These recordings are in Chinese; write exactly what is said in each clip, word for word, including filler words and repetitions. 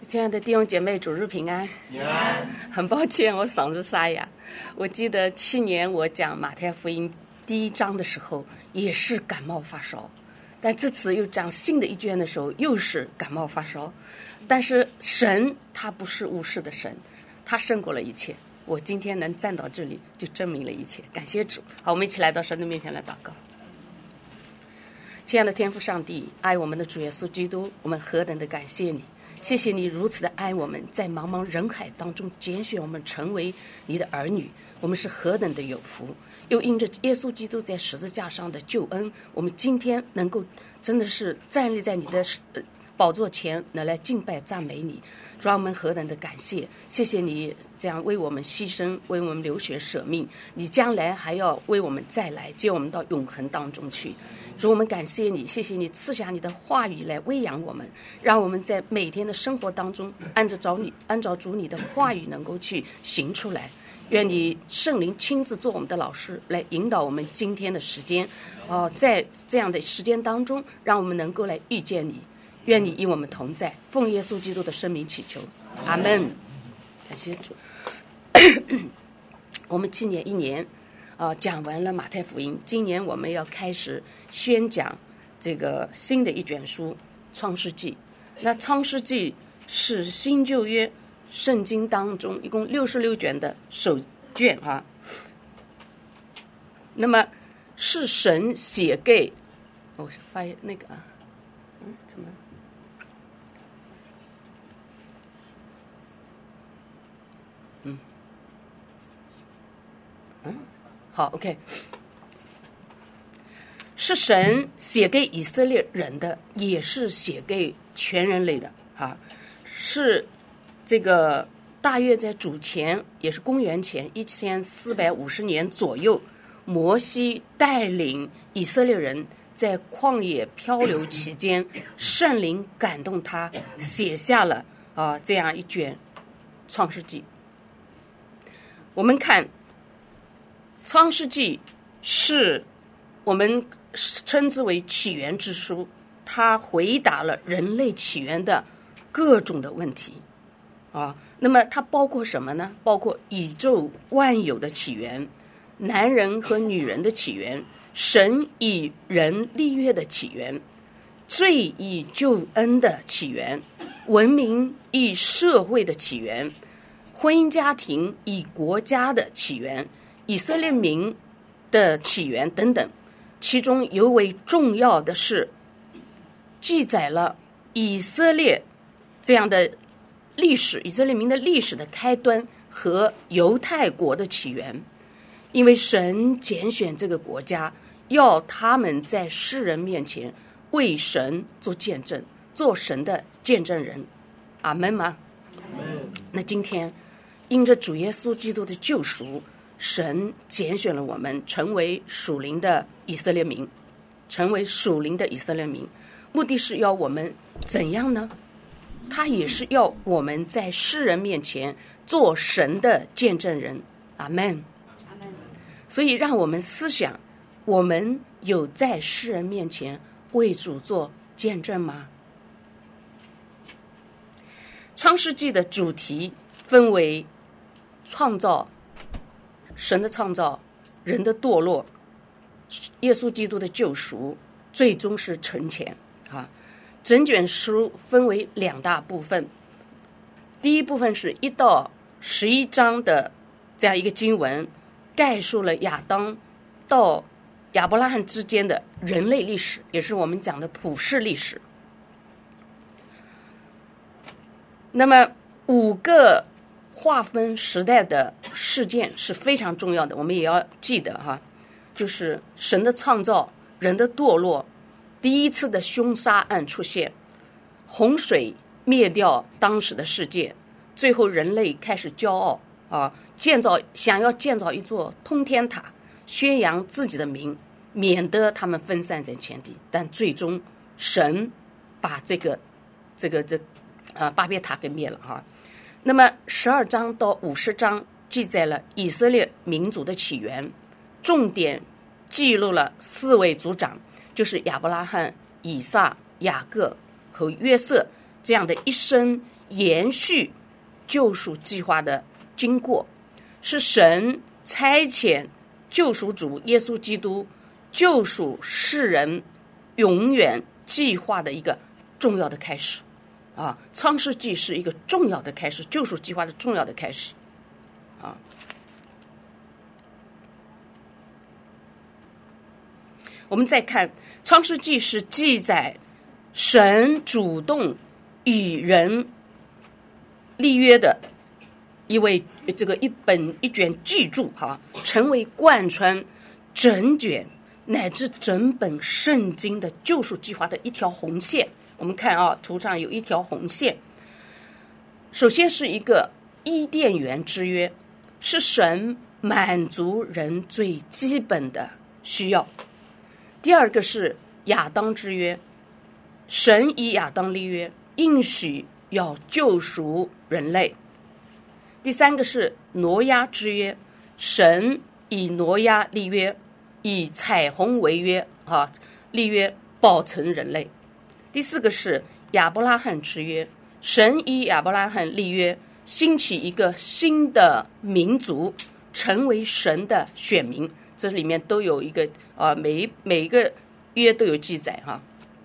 亲爱的弟兄姐妹，主日平安。 平安。 很抱歉，我嗓子沙哑。我记得去年我讲马太福音第一章的时候，也是感冒发烧，但这次又讲新的一卷的时候，又是感冒发烧。但是神他不是无事的神，他胜过了一切。我今天能站到这里，就证明了一切。感谢主。好，我们一起来到神的面前来祷告。亲爱的天父上帝，爱我们的主耶稣基督，我们何等的感谢你。谢谢你如此的爱我们，在茫茫人海当中拣选我们成为你的儿女，我们是何等的有福。又因着耶稣基督在十字架上的救恩，我们今天能够真的是站立在你的宝座前来敬拜赞美你。主啊，我们何等的感谢，谢谢你这样为我们牺牲，为我们流血舍命，你将来还要为我们再来，接我们到永恒当中去。主，我们感谢你，谢谢你赐下你的话语来喂养我们，让我们在每天的生活当中按照找你按照主你的话语能够去行出来。愿你圣灵亲自做我们的老师，来引导我们今天的时间哦、呃，在这样的时间当中，让我们能够来遇见你。愿你与我们同在，奉耶稣基督的圣名祈求，阿门。感谢主。我们去年一年啊、呃、讲完了马太福音，今年我们要开始宣讲这个新的一卷书创世纪。那创世纪是新旧约圣经当中一共六十六卷的首卷啊。那么是神写给我、哦、发现那个啊嗯怎么嗯嗯好 OK， 是神写给以色列人的，也是写给全人类的啊。是这个大约在主前，也是公元前一千四百五十年左右，摩西带领以色列人在旷野漂流期间，圣灵感动他，写下了啊这样一卷创世纪。我们看创世纪是我们称之为起源之书，它回答了人类起源的各种的问题啊。那么它包括什么呢？包括宇宙万有的起源，男人和女人的起源，神与人立约的起源，罪与救恩的起源，文明与社会的起源，婚姻家庭与国家的起源，以色列民的起源等等。其中尤为重要的是记载了以色列这样的历史，以色列民的历史的开端和犹太国的起源。因为神拣选这个国家，要他们在世人面前为神做见证，做神的见证人。阿们吗？那今天因着主耶稣基督的救赎，神拣选了我们成为属灵的以色列民，成为属灵的以色列民，目的是要我们怎样呢？他也是要我们在世人面前做神的见证人。阿们。所以让我们思想，我们有在世人面前为主做见证吗？创世纪的主题分为创造，神的创造，人的堕落，耶稣基督的救赎，最终是成全啊。整卷书分为两大部分，第一部分是一到十一章的这样一个经文，概述了亚当到亚伯拉罕之间的人类历史，也是我们讲的普世历史。那么五个划分时代的事件是非常重要的，我们也要记得哈，就是神的创造，人的堕落，第一次的凶杀案出现，洪水灭掉当时的世界，最后人类开始骄傲啊，建造想要建造一座通天塔，宣扬自己的名，免得他们分散在全地。但最终神把这个这个这啊巴别塔给灭了哈。那么十二章到五十章记载了以色列民族的起源，重点记录了四位族长，就是亚伯拉罕、以撒、雅各和约瑟这样的一生延续救赎计划的经过，是神差遣救赎主耶稣基督救赎世人永远计划的一个重要的开始啊！创世纪是一个重要的开始，救赎计划的重要的开始啊！我们再看创世纪是记载神主动与人立约的一位这个一本一卷巨著哈，成为贯穿整卷乃至整本圣经的救赎计划的一条红线。我们看啊，图上有一条红线。首先是一个伊甸园之约，是神满足人最基本的需要。第二个是亚当之约，神以亚当立约，应许要救赎人类。第三个是挪亚之约，神以挪亚立约，以彩虹为约啊，立约保存人类。第四个是亚伯拉罕之约，神以亚伯拉罕立约，兴起一个新的民族，成为神的选民。这里面都有一个啊，每每一个约都有记载哈。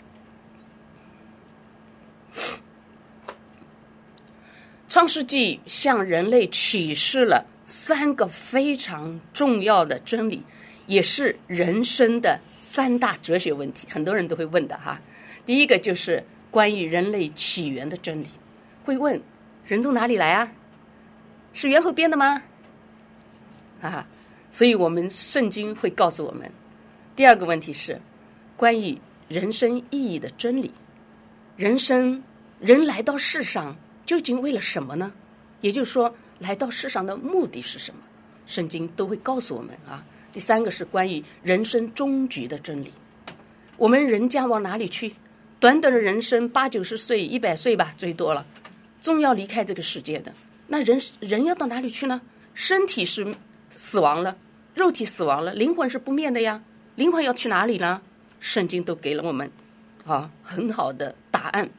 创世纪向人类启示了三个非常重要的真理，也是人生的三大哲学问题，很多人都会问的哈。第一个就是关于人类起源的真理，会问人从哪里来啊？是猿猴变的吗？啊，所以我们圣经会告诉我们。第二个问题是关于人生意义的真理，人生人来到世上究竟为了什么呢？也就是说，来到世上的目的是什么？圣经都会告诉我们啊。第三个是关于人生终局的真理，我们人将往哪里去？短短的人生八九十岁、一百岁吧，最多了，终要离开这个世界的。那人人要到哪里去呢？身体是死亡了，肉体死亡了，灵魂是不灭的呀。灵魂要去哪里呢？圣经都给了我们啊很好的答案。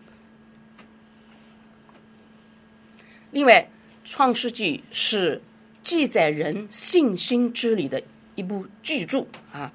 另外，创世纪是记载人信心之理的一部巨著啊。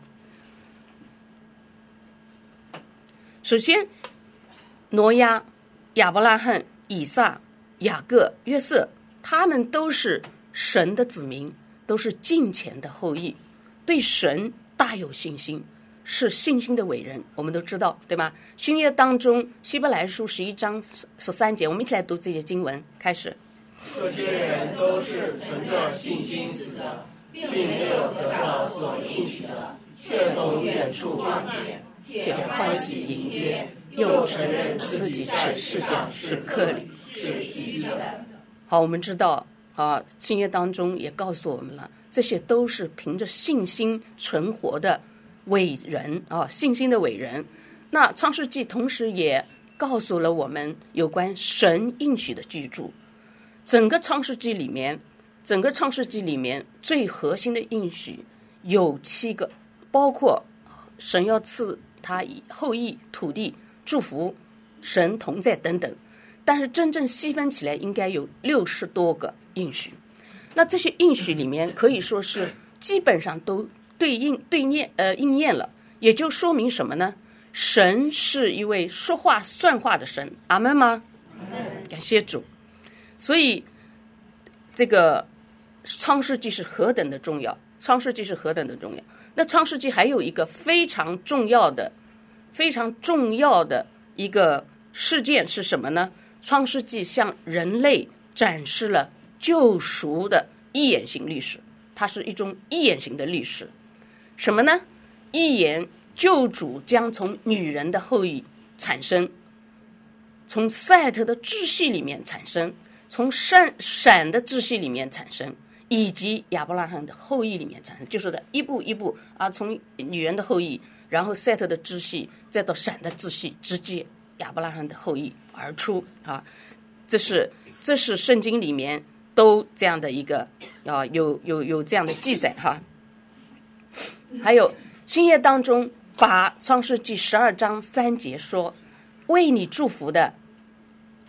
首先，挪亚、亚伯拉罕、以撒、雅各、约瑟，他们都是神的子民，都是敬虔的后裔，对神大有信心，是信心的伟人。我们都知道，对吗？新约当中，希伯来书十一章十三节，我们一起来读这些经文。开始， 这些人都是存着信心死的，并没有得到所应许的，却从远处望见，且欢喜迎接，又承认自己是世上是客旅，是寄居的。 好，我们知道啊，新约当中也告诉我们了，这些都是凭着信心存活的伟人啊，信心的伟人。那创世纪同时也告诉了我们有关神应许的居住。整个创世纪里面，整个创世纪里面最核心的应许有七个，包括神要赐他后裔、土地、祝福、神同在等等。但是真正细分起来，应该有六十多个应许。那这些应许里面，可以说是基本上都对应对应呃应验了，也就说明什么呢？神是一位说话算话的神，阿们吗？感谢主。所以这个创世纪是何等的重要，创世纪是何等的重要。那创世纪还有一个非常重要的非常重要的一个事件是什么呢？创世纪向人类展示了救赎的预言型历史，它是一种预言型的历史。什么呢？预言救主将从女人的后裔产生，从赛特的支系里面产生，从闪闪的支系里面产生，以及亚伯拉罕的后裔里面产生，就是的一步一步啊，从女人的后裔，然后赛特的支系，再到闪的支系，直接亚伯拉罕的后裔而出啊。这是这是圣经里面都这样的一个啊，有有有这样的记载哈。还有新约当中把创世纪十二章三节说，为你祝福的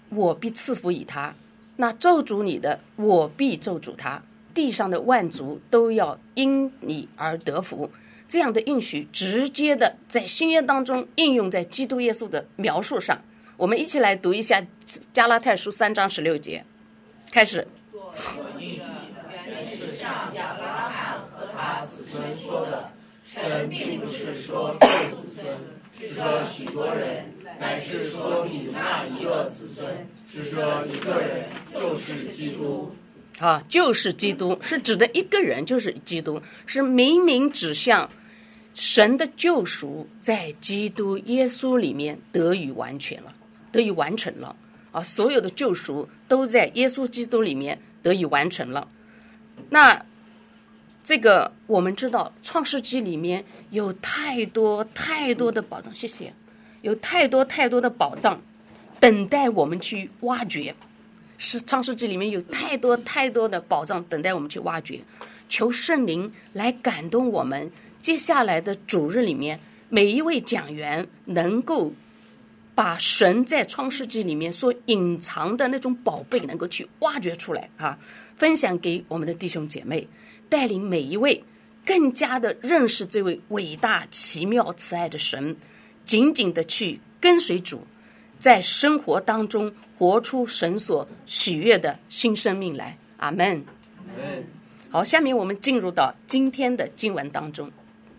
我必赐福于他；那咒诅你的，我必咒诅他。地上的万族都要因你而得福。这样的应许直接的在新约当中应用在基督耶稣的描述上。我们一起来读一下加拉太书三章十六节，开始。 原是像亚伯拉罕和他子孙说的，神并不是说众子孙，是说许多人，乃是说你那一个子孙，是说一个人，就是基督。 啊，就是基督，是指的一个人，就是基督，是明明指向神的救赎在基督耶稣里面得以完全了，得以完成了啊！所有的救赎都在耶稣基督里面得以完成了。那这个我们知道，创世纪里面有太多太多的宝藏，谢谢，有太多太多的宝藏等待我们去挖掘。是创世纪里面有太多太多的宝藏等待我们去挖掘，求圣灵来感动我们。接下来的主日里面，每一位讲员能够把神在创世纪里面所隐藏的那种宝贝能够去挖掘出来啊，分享给我们的弟兄姐妹，带领每一位更加的认识这位伟大奇妙慈爱的神，紧紧的去跟随主，在生活当中活出神所喜悦的新生命来。阿们。好，下面我们进入到今天的经文当中。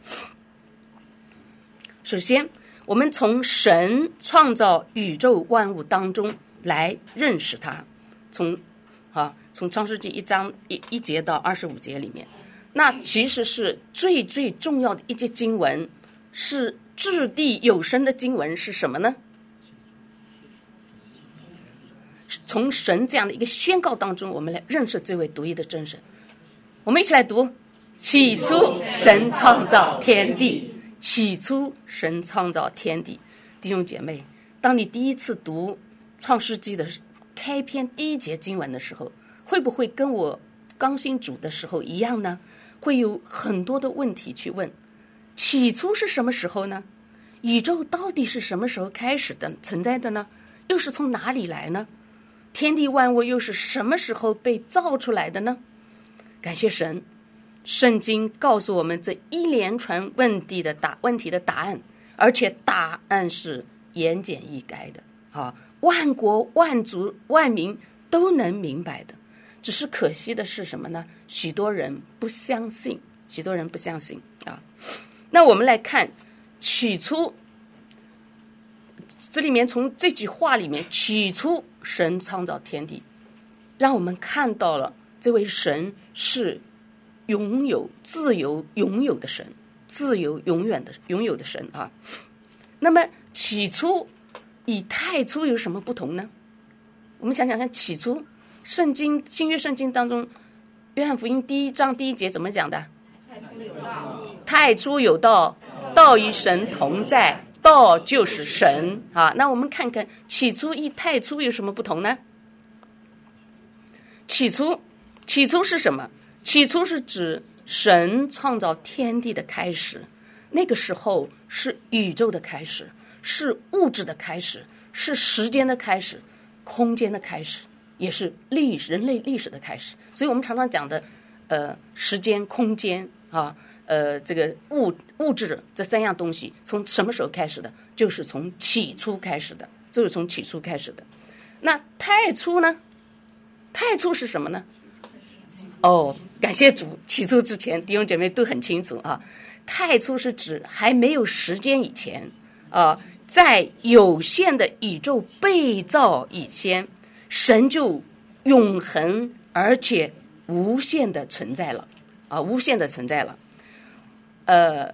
首先我们从神创造宇宙万物当中来认识它，从啊从创世纪一章一一节到二十五节里面，那其实是最最重要的一节经文，是掷地有声的经文，是什么呢？从神这样的一个宣告当中，我们来认识这位独一的真神。我们一起来读：起初神创造天地，起初神创造天地。弟兄姐妹，当你第一次读创世纪的开篇第一节经文的时候，会不会跟我刚信主的时候一样呢？会有很多的问题去问。起初是什么时候呢？宇宙到底是什么时候开始的存在的呢？又是从哪里来呢？天地万物又是什么时候被造出来的呢？感谢神，圣经告诉我们这一连串问题的答问题的答案，而且答案是言简意赅的啊，万国万族万民都能明白的。只是可惜的是什么呢？许多人不相信，许多人不相信啊。那我们来看起初，这里面从这句话里面，起初神创造天地，让我们看到了这位神是拥有自由拥有的神，自由永远的拥有的神啊。那么起初与太初有什么不同呢？我们想想看，起初圣经新约圣经当中，约翰福音第一章第一节怎么讲的？太初有道，道与神同在，道就是神啊。那我们看看起初与太初有什么不同呢？起初起初是什么？起初是指神创造天地的开始，那个时候是宇宙的开始，是物质的开始，是时间的开始，空间的开始，也是历人类历史的开始。所以我们常常讲的呃时间空间啊，呃这个物物质这三样东西从什么时候开始的？就是从起初开始的，就是从起初开始的。那太初呢？太初是什么呢？哦，感谢主，起初之前弟兄姐妹都很清楚啊。太初是指还没有时间以前啊，在有限的宇宙被造以前，神就永恒而且无限的存在了啊，无限的存在了。呃，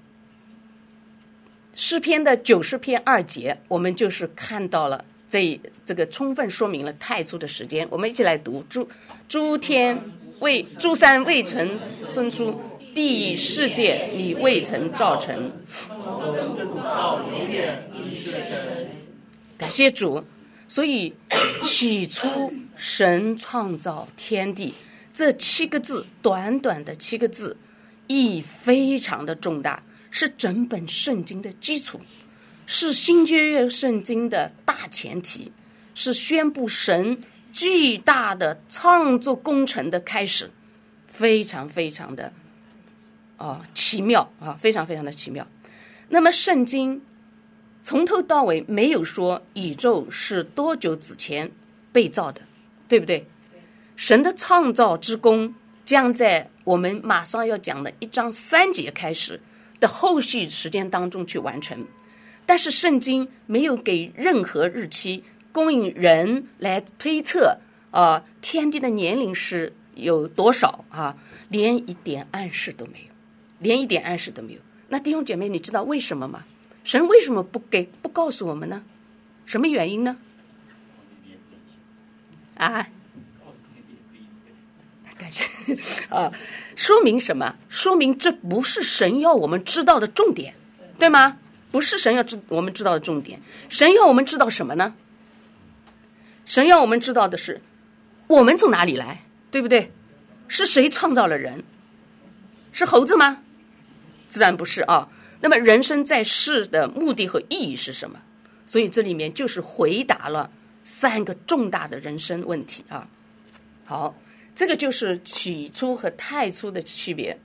诗篇的九十篇二节，我们就是看到了这这个充分说明了太初的时间。我们一起来读：诸诸天未诸山未曾生出，地世界你未曾造成。感谢主。所以起初神创造天地这七个字，短短的七个字，意义非常的重大，是整本圣经的基础，是新约圣经的大前提， 是宣布神巨大的创作工程的开始，非常非常的啊奇妙啊，非常非常的奇妙。那么圣经从头到尾没有说宇宙是多久之前被造的，对不对？神的创造之功将在我们马上要讲的一章三节开始的后续时间当中去完成，但是圣经没有给任何日期供应人来推测啊、呃，天地的年龄是有多少啊？连一点暗示都没有，连一点暗示都没有。那弟兄姐妹，你知道为什么吗？神为什么不给不告诉我们呢？什么原因呢？啊？感谢啊，说明什么？说明这不是神要我们知道的重点，对吗？不是神要知我们知道的重点。神要我们知道什么呢？神要我们知道的是，我们从哪里来，对不对？是谁创造了人？是猴子吗？自然不是啊。那么人生在世的目的和意义是什么？所以这里面就是回答了三个重大的人生问题啊。好。这个就是起初和太初的区别。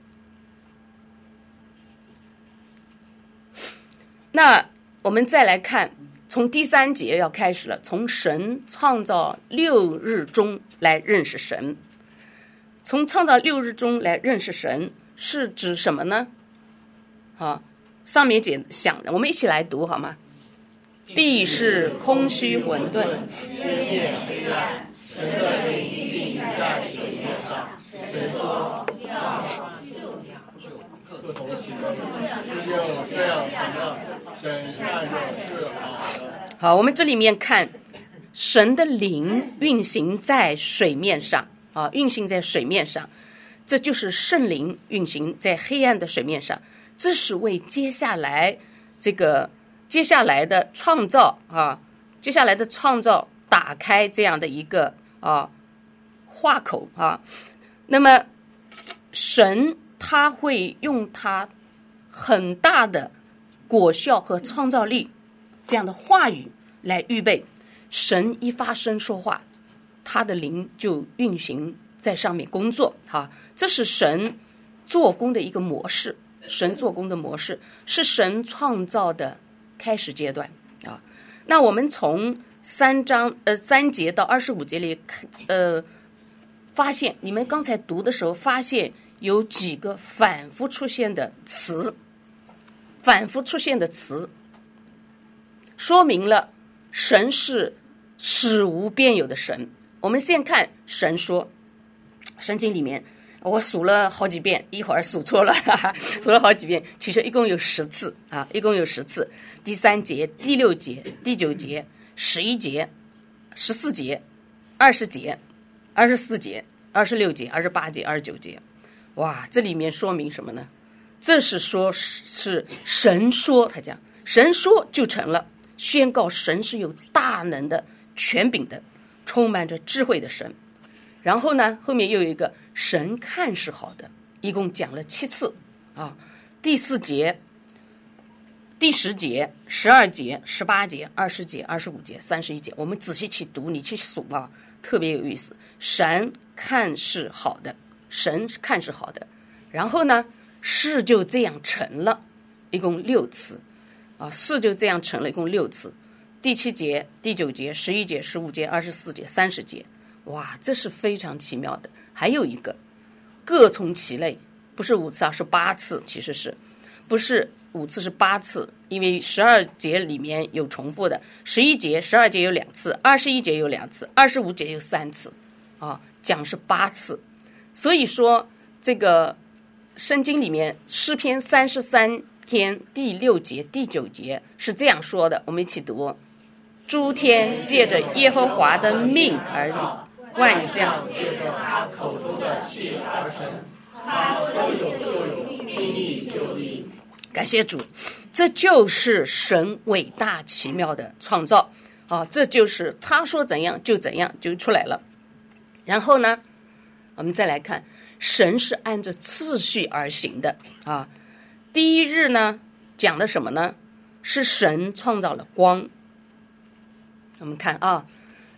那我们再来看，从第三节要开始了，从神创造六日中来认识神。从创造六日中来认识神是指什么呢？好，上面节想的，我们一起来读好吗？地是空虚混沌， 渊面黑暗，神的灵一定在水面上。神说：“要就这样。”各同其人，只有这样成了。神看着是好的。 好，我们这里面看神的灵运行在水面上啊，运行在水面上，这就是圣灵运行在黑暗的水面上，这是为接下来这个接下来的创造啊，接下来的创造打开这样的一个啊话口啊。那么神他会用他很大的果效和创造力这样的话语来预备，神一发声说话，他的灵就运行在上面工作啊，这是神做工的一个模式，神做工的模式是神创造的开始阶段啊。那我们从三章呃三节到二十五节里呃发现，你们刚才读的时候发现有几个反复出现的词，反复出现的词说明了神是使无变有的神。我们先看神说，圣经里面我数了好几遍，一会儿数错了，哈哈，数了好几遍，其实一共有十次啊，一共有十次。第三节、第六节、第九节、十一节、十四节、二十节、二十四节、二十六节、二十八节、二十九节。哇，这里面说明什么呢？这是说是神说，他讲神说就成了，宣告神是有大能的、权柄的、充满着智慧的神。然后呢，后面又有一个神看是好的，一共讲了七次啊。第四节、第十节、十二节、十八节、二十节、二十五节、三十一节，我们仔细去读，你去数啊，特别有意思。神看是好的，神看是好的，然后呢，事就这样成了，一共六次啊，事就这样成了，一共六次。第七节、第九节、十一节、十五节、二十四节、三十节。哇，这是非常奇妙的。还有一个各从其类，不是五次啊，是八次，其实是不是五次是八次，因为十二节里面有重复的，十一节、十二节有两次，二十一节有两次，二十五节有三次啊，讲是八次。所以说这个圣经里面诗篇三十三篇第六节、第九节是这样说的，我们一起读：诸天借着耶和华的命而立，万象借着他口中的气而成，他说有就有，命立就立。 感谢主，这就是神伟大奇妙的创造啊！这就是他说怎样就怎样就出来了。然后呢，我们再来看，神是按照次序而行的啊。第一日呢，讲的什么呢？是神创造了光。我们看啊，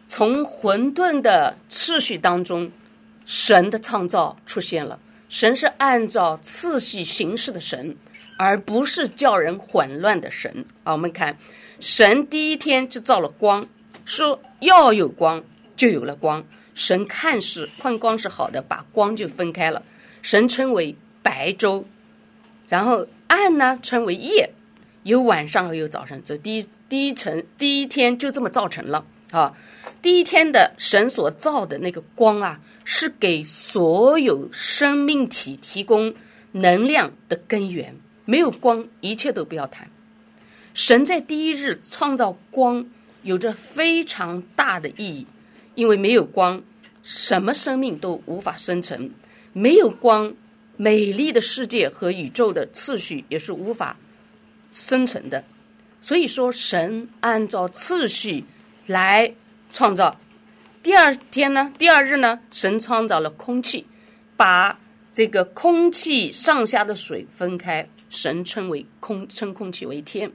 从混沌的次序当中，神的创造出现了。神是按照次序行事的神，而不是叫人混乱的神啊。我们看，神第一天就造了光，说要有光，就有了光。神看是看光是好的，把光就分开了。神称为白昼，然后暗呢称为夜，有晚上有早晨。这第一第一层第一天就这么造成了啊。第一天的神所造的那个光啊，是给所有生命体提供能量的根源。没有光，一切都不要谈。神在第一日创造光，有着非常大的意义，因为没有光，什么生命都无法生成。没有光，美丽的世界和宇宙的次序也是无法生成的。所以说，神按照次序来创造。第二天呢，第二日呢，神创造了空气，把这个空气上下的水分开，神称为空，称空气为天。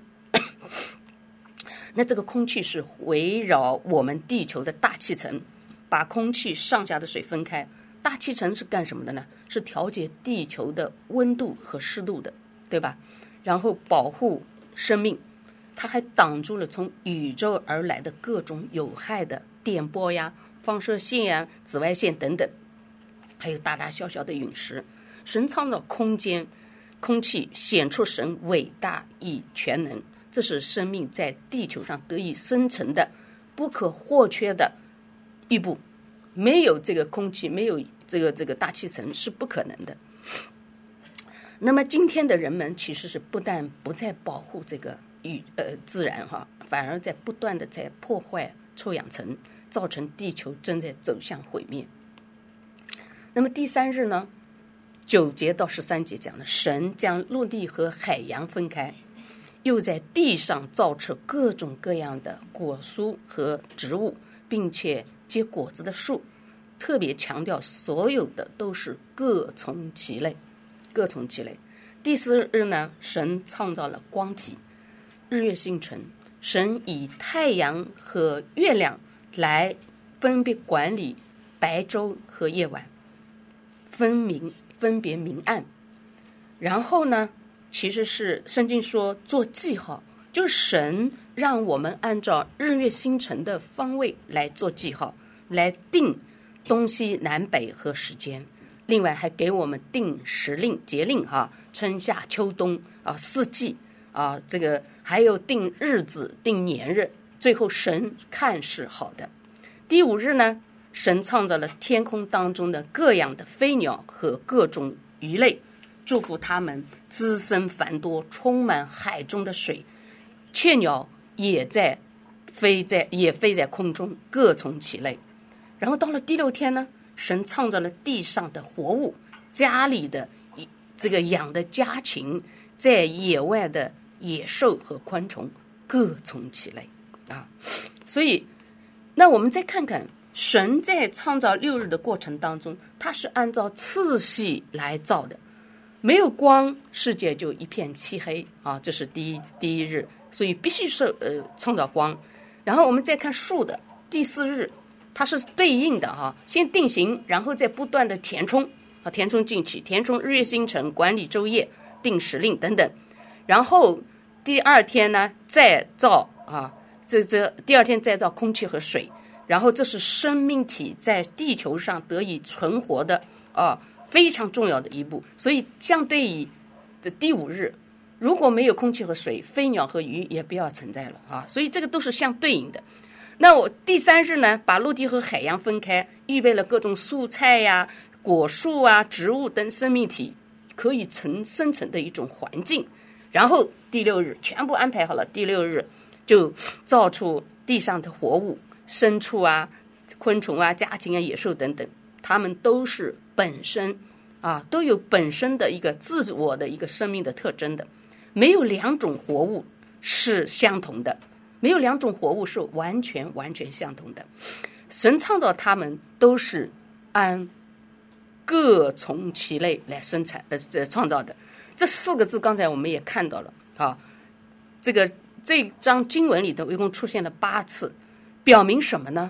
那这个空气是围绕我们地球的大气层，把空气上下的水分开。大气层是干什么的呢？是调节地球的温度和湿度的，对吧？然后保护生命，它还挡住了从宇宙而来的各种有害的电波呀、放射线呀、紫外线等等，还有大大小小的陨石。神创造空间、空气，显出神伟大亦全能，这是生命在地球上得以生存的不可或缺的一步。没有这个空气，没有这个这个大气层是不可能的。那么今天的人们其实是不但不再保护这个宇呃自然哈，反而在不断的在破坏臭氧层，造成地球正在走向毁灭。那么第三日呢，九节到十三节讲了，神将陆地和海洋分开，又在地上造出各种各样的果蔬和植物，并且结果子的树，特别强调所有的都是各从其类，各从其类。第四日呢，神创造了光体，日月星辰。神以太阳和月亮来分别管理白昼和夜晚，分明分别明暗。然后呢，其实是圣经说做记号，就是神让我们按照日月星辰的方位来做记号，来定东西南北和时间。另外还给我们定时令节令哈、啊，春夏秋冬啊，四季啊，这个还有定日子、定年日。最后神看是好的。第五日呢，神创造了天空当中的各样的飞鸟和各种鱼类，祝福他们滋生繁多，充满海中的水。雀鸟也在飞在也飞在空中，各从其类。然后到了第六天呢，神创造了地上的活物，家里的这个养的家禽，在野外的野兽和昆虫，各从其类啊。所以那我们再看看神在创造六日的过程当中，他是按照次序来造的。没有光，世界就一片漆黑啊，这是第一第一日，所以必须是呃创造光。然后我们再看树的第四日，它是对应的哈、啊，先定型，然后再不断的填充啊，填充进去，填充日月星辰，管理昼夜，定时令等等。然后第二天呢，再造啊，这这第二天再造空气和水。然后这是生命体在地球上得以存活的啊非常重要的一步。所以相对于的第五日，如果没有空气和水，飞鸟和鱼也不要存在了啊。所以这个都是相对应的。那我第三日呢，把陆地和海洋分开，预备了各种蔬菜呀、果树啊、植物等生命体可以存生存的一种环境。然后第六日全部安排好了，第六日就造出地上的活物。牲畜啊、昆虫啊、家禽啊、野兽等等，它们都是本身啊，都有本身的一个自我的一个生命的特征的。没有两种活物是相同的，没有两种活物是完全完全相同的。神创造它们都是按各从其类来生产呃创造的。这四个字刚才我们也看到了啊，这个这张经文里头一共出现了八次。表明什么呢？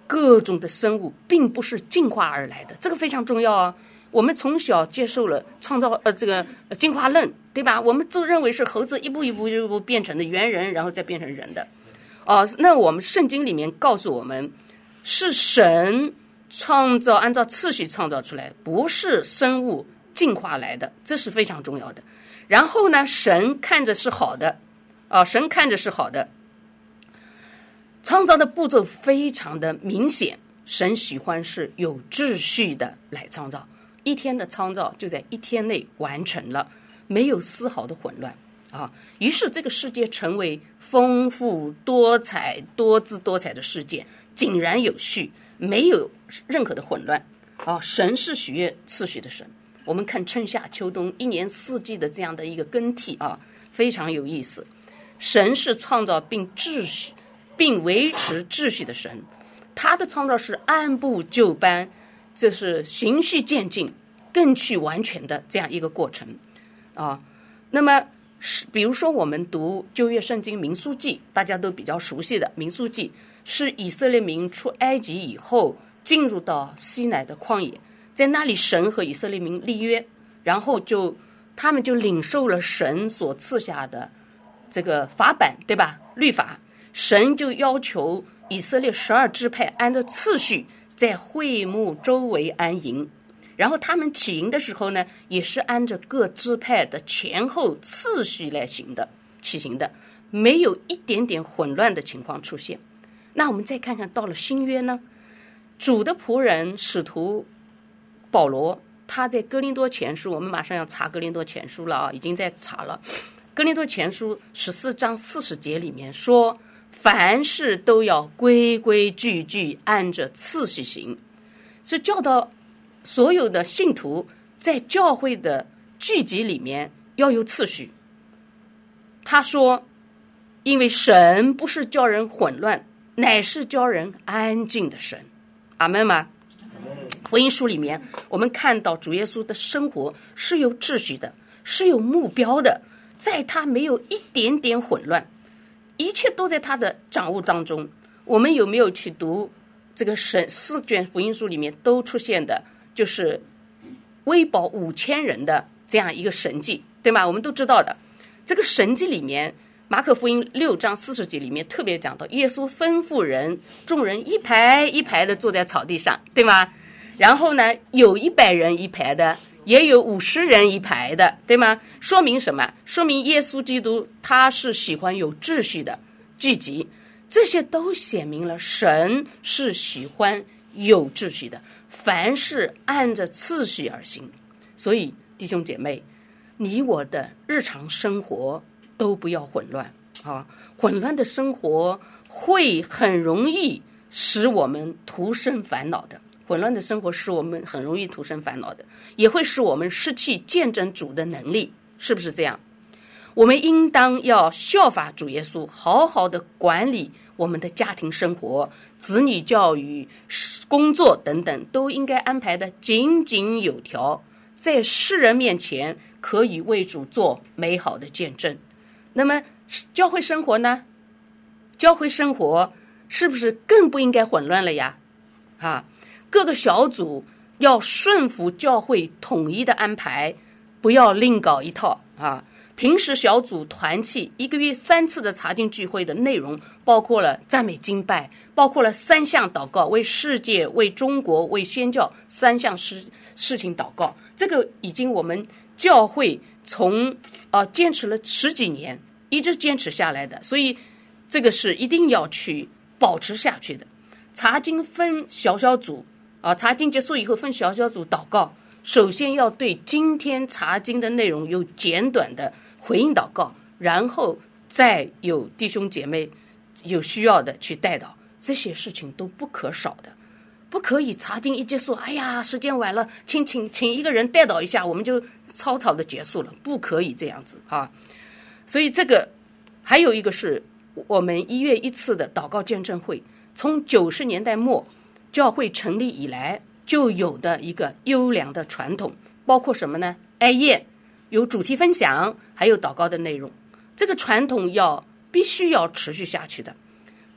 各种的生物并不是进化而来的，这个非常重要啊。我们从小接受了创造呃这个进化论，对吧？我们都认为是猴子一步一步一步变成的猿人，然后再变成人的。哦，那我们圣经里面告诉我们，是神创造按照次序创造出来，不是生物进化来的，这是非常重要的。然后呢，神看着是好的，啊、哦，神看着是好的，创造的步骤非常的明显，神喜欢是有秩序的来创造。一天的创造就在一天内完成了，没有丝毫的混乱啊！于是这个世界成为丰富多彩多姿多彩的世界，井然有序，没有任何的混乱啊！神是喜悦次序的神。我们看春夏秋冬一年四季的这样的一个更替啊，非常有意思。神是创造并秩序并维持秩序的神，他的创造是按部就班，这是循序渐进更去完全的这样一个过程啊。那么比如说我们读旧约圣经民数记，大家都比较熟悉的民数记，是以色列民出埃及以后进入到西乃的旷野，在那里神和以色列民立约，然后就他们就领受了神所赐下的这个法版，对吧？律法，神就要求以色列十二支派按照次序在会幕周围安营，然后他们起营的时候呢，也是按照各支派的前后次序来行的起行的，没有一点点混乱的情况出现。那我们再看看到了新约呢，主的仆人使徒保罗，他在哥林多前书，我们马上要查哥林多前书了啊，已经在查了。哥林多前书十四章四十节里面说，凡事都要规规矩矩按着次序行，所以教导所有的信徒在教会的聚集里面要有次序。他说，因为神不是叫人混乱，乃是叫人安静的神。阿们吗？福音书里面我们看到主耶稣的生活是有秩序的，是有目标的，在他没有一点点混乱，一切都在他的掌握当中。我们有没有去读这个神四卷福音书里面都出现的，就是喂饱五千人的这样一个神迹，对吗？我们都知道的。这个神迹里面，马可福音六章四十节里面特别讲到，耶稣吩咐人，众人一排一排的坐在草地上，对吗？然后呢，有一百人一排的，也有五十人一排的，对吗？说明什么？说明耶稣基督他是喜欢有秩序的聚集，这些都显明了神是喜欢有秩序的，凡事按着次序而行。所以弟兄姐妹，你我的日常生活都不要混乱啊！混乱的生活会很容易使我们徒生烦恼的。混乱的生活使我们很容易徒生烦恼的，也会使我们失去见证主的能力，是不是这样？我们应当要效法主耶稣，好好的管理我们的家庭生活、子女教育、工作等等，都应该安排的井井有条，在世人面前可以为主做美好的见证。那么教会生活呢？教会生活是不是更不应该混乱了呀？啊，各个小组要顺服教会统一的安排，不要另搞一套啊！平时小组团契一个月三次的查经聚会的内容，包括了赞美敬拜，包括了三项祷告，为世界、为中国、为宣教三项事事情祷告。这个已经我们教会从呃坚持了十几年，一直坚持下来的，所以这个是一定要去保持下去的。查经分小小组。啊，查经结束以后分小小组祷告，首先要对今天查经的内容有简短的回应祷告，然后再有弟兄姐妹有需要的去带祷，这些事情都不可少的。不可以查经一结束，哎呀时间晚了，请请请一个人带祷一下，我们就草草的结束了，不可以这样子啊。所以这个还有一个是我们一月一次的祷告见证会，从九十年代末教会成立以来就有的一个优良的传统，包括什么呢？哀宴，有主题分享，还有祷告的内容。这个传统要必须要持续下去的。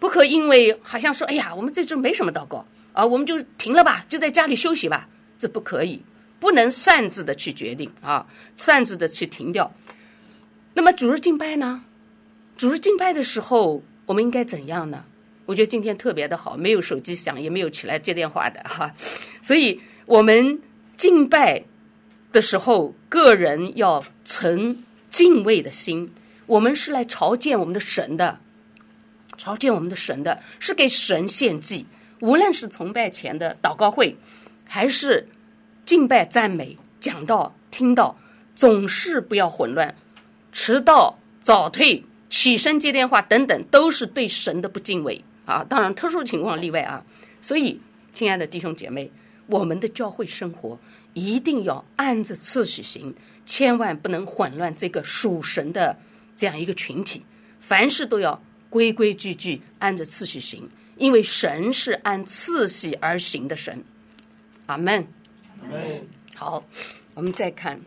不可因为好像说，哎呀，我们这周没什么祷告啊，我们就停了吧，就在家里休息吧，这不可以，不能擅自的去决定啊，擅自的去停掉。那么主日敬拜呢？主日敬拜的时候，我们应该怎样呢？我觉得今天特别的好，没有手机响，也没有起来接电话的哈，所以我们敬拜的时候，个人要存敬畏的心。我们是来朝见我们的神的，朝见我们的神的，是给神献祭。无论是崇拜前的祷告会，还是敬拜赞美、讲道、听到，总是不要混乱，迟到、早退、起身接电话等等，都是对神的不敬畏啊！当然，特殊情况例外啊。所以，亲爱的弟兄姐妹，我们的教会生活一定要按着次序行，千万不能混乱这个属神的这样一个群体。凡事都要规规矩矩，按着次序行，因为神是按次序而行的神。阿们。好，我们再看，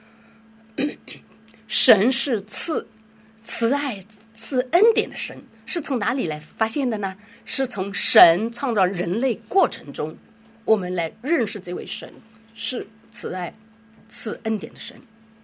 神是赐慈爱、赐恩典的神，是从哪里来发现的呢？是从神创造人类过程中，我们来认识这位神是慈爱、赐恩典的神。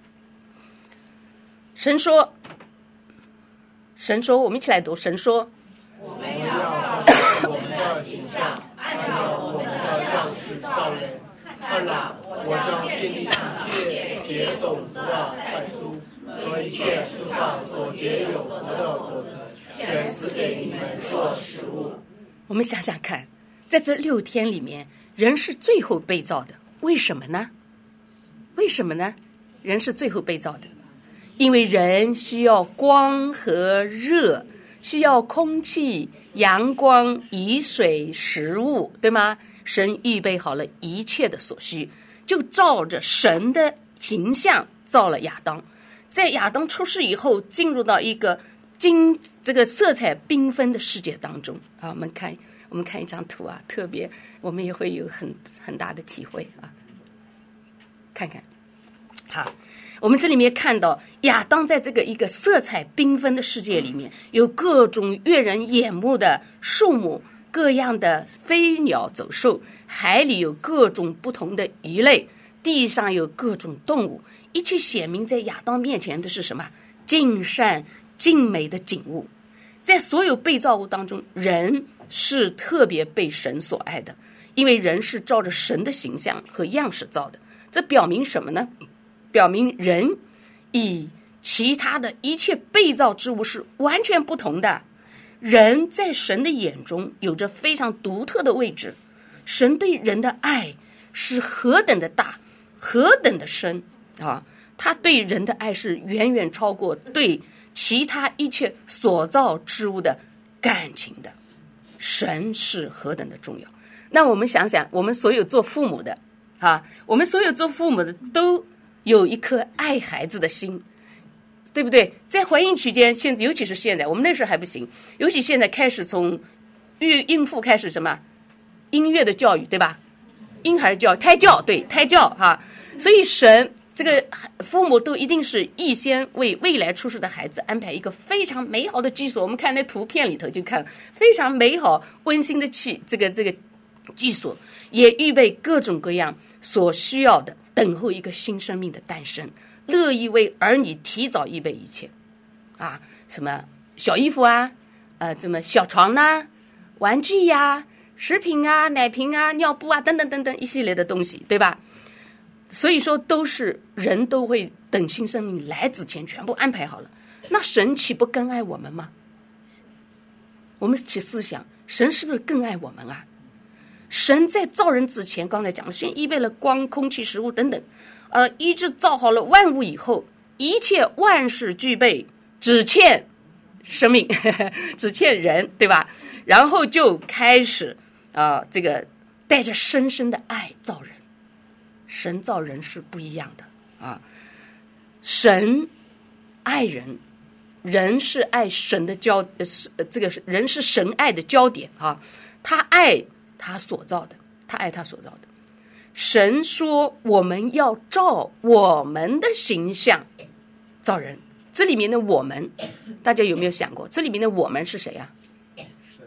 神说，神说，我们一起来读。神说， 我们要照我们的形象，按照我们的样式造人。看哪，我将天地上一切结种子的菜蔬和一切树上所结有核的果子，全赐给你们做食物。 我们想想看，在这六天里面，人是最后被造的，为什么呢？为什么呢？人是最后被造的，因为人需要光和热，需要空气、阳光、雨水、食物，对吗？神预备好了一切的所需，就照着神的形象造了亚当。在亚当出世以后，进入到一个金这个色彩缤纷的世界当中啊。我们看，我们看一张图啊，特别我们也会有很很大的体会啊。看看，好，我们这里面看到亚当在这个一个色彩缤纷的世界里面，有各种悦人眼目的树木，各样的飞鸟走兽，海里有各种不同的鱼类，地上有各种动物，一切显明在亚当面前的是什么？尽善尽美的景物。在所有被造物当中，人是特别被神所爱的，因为人是照着神的形象和样式造的。这表明什么呢？表明人与其他的一切被造之物是完全不同的。人在神的眼中有着非常独特的位置，神对人的爱是何等的大，何等的深啊！他对人的爱是远远超过对其他一切所造之物的感情的。神是何等的重要。那我们想想，我们所有做父母的啊，我们所有做父母的都有一颗爱孩子的心，对不对？在怀孕期间，现尤其是现在，我们那时候还不行，尤其现在开始从孕孕妇开始什么音乐的教育，对吧？婴孩教、胎教，对，胎教哈。所以神这个父母都一定是预先为未来出世的孩子安排一个非常美好的居所。我们看那图片里头就看非常美好温馨的去这个这个居所，也预备各种各样所需要的，等候一个新生命的诞生。乐意为儿女提早预备一切啊，什么小衣服啊，呃，什么小床呐、啊、玩具呀、啊、食品啊、奶瓶啊、尿布啊等等等等一系列的东西，对吧？所以说都是人都会等新生命来之前全部安排好了。那神岂不更爱我们吗？我们去思想，神是不是更爱我们啊？神在造人之前，刚才讲的，先预备了光、空气、食物等等，呃，一直造好了万物以后，一切万事俱备，只欠生命，呵呵只欠人，对吧？然后就开始啊、呃，这个带着深深的爱造人。神造人是不一样的啊，神爱人，人是爱神的焦，呃，这个人是神爱的焦点啊，他爱他所造的，他爱他所造的。神说我们要照我们的形象造人，这里面的我们，大家有没有想过？这里面的我们是谁啊？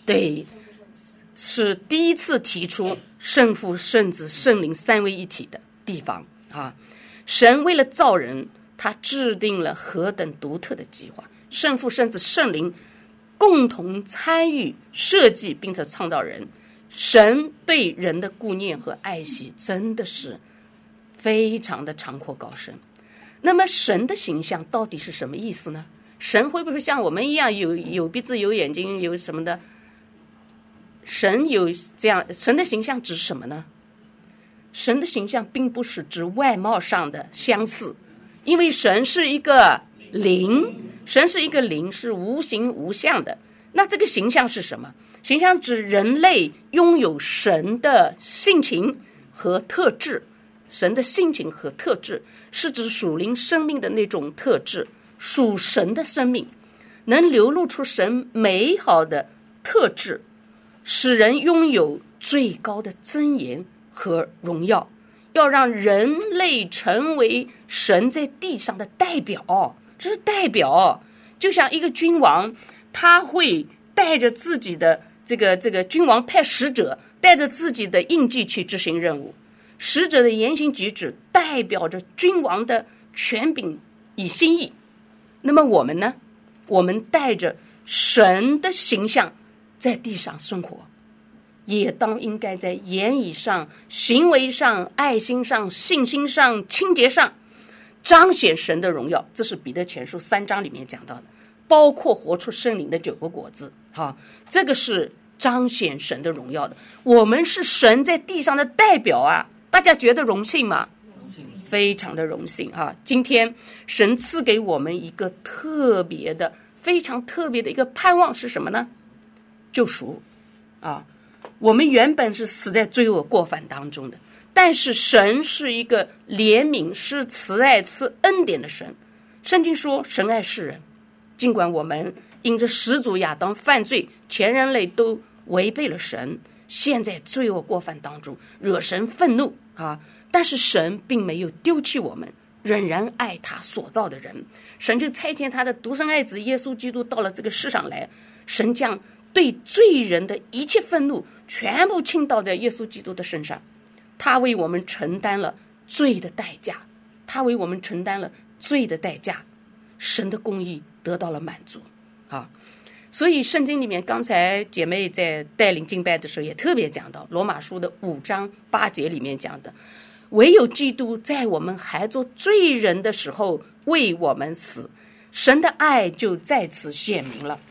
对，是第一次提出圣父、圣子、圣灵三位一体的地方啊。神为了造人，他制定了何等独特的计划，圣父、圣子、圣灵共同参与设计并且创造人。神对人的顾念和爱惜真的是非常的长阔高深。那么神的形象到底是什么意思呢？神会不会像我们一样有有鼻子有眼睛有什么的？神有这样，神的形象指什么呢？神的形象并不是指外貌上的相似，因为神是一个灵，神是一个灵，是无形无相的。那这个形象是什么？形象指人类拥有神的性情和特质。神的性情和特质是指属灵生命的那种特质，属神的生命能流露出神美好的特质，使人拥有最高的尊严和荣耀，要让人类成为神在地上的代表。这是代表，就像一个君王，他会带着自己的这个这个君王派使者，带着自己的印记去执行任务。使者的言行举止代表着君王的权柄与心意。那么我们呢？我们带着神的形象在地上生活，也当应该在言语上、行为上、爱心上、信心上、清洁上彰显神的荣耀。这是彼得前书三章里面讲到的，包括活出圣灵的九个果子。好，这个是彰显神的荣耀的。我们是神在地上的代表啊！大家觉得荣幸吗？非常的荣幸啊！今天神赐给我们一个特别的、非常特别的一个盼望是什么呢？救赎啊！我们原本是死在罪恶过犯当中的，但是神是一个怜悯、是慈爱、赐恩典的神。圣经说神爱世人，尽管我们因着始祖亚当犯罪，全人类都违背了神，陷在罪恶过犯当中，惹神愤怒啊！但是神并没有丢弃我们，仍然爱他所造的人。神就差遣他的独生爱子耶稣基督到了这个世上来，神将对罪人的一切愤怒全部倾倒在耶稣基督的身上，他为我们承担了罪的代价，他为我们承担了罪的代价，神的公义得到了满足啊！所以圣经里面，刚才姐妹在带领敬拜的时候也特别讲到罗马书的五章八节里面讲的，唯有基督在我们还做罪人的时候为我们死，神的爱就在此显明了。